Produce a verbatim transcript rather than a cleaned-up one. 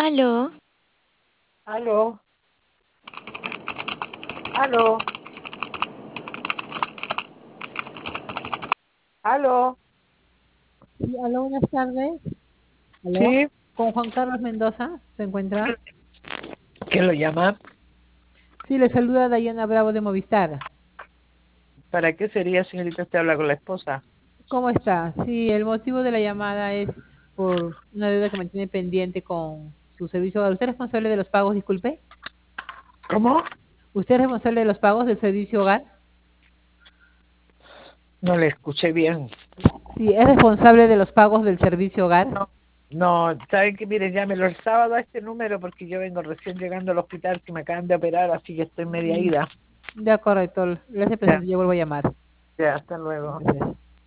Aló, Aló, aló, aló, Sí, aló, buenas tardes. Aló, sí, con Juan Carlos Mendoza, ¿se encuentra? ¿quién lo llama? Sí, le saluda Dayana Bravo de Movistar. ¿Para qué sería, señorita, usted habla con la esposa? ¿Cómo está? Sí, el motivo de la llamada es por una deuda que mantiene pendiente con su servicio. ¿Usted es responsable de los pagos, disculpe? ¿Cómo? ¿Usted es responsable de los pagos del servicio hogar? No le escuché bien. Sí, es responsable de los pagos del servicio hogar. No, no, ¿saben qué? Mire, llámelo el sábado a este número porque yo vengo recién llegando al hospital que me acaban de operar, así que estoy media Mm, ida. Ya, correcto. Gracias, Ya, presidente. Yo vuelvo a llamar. ya, hasta luego. Gracias.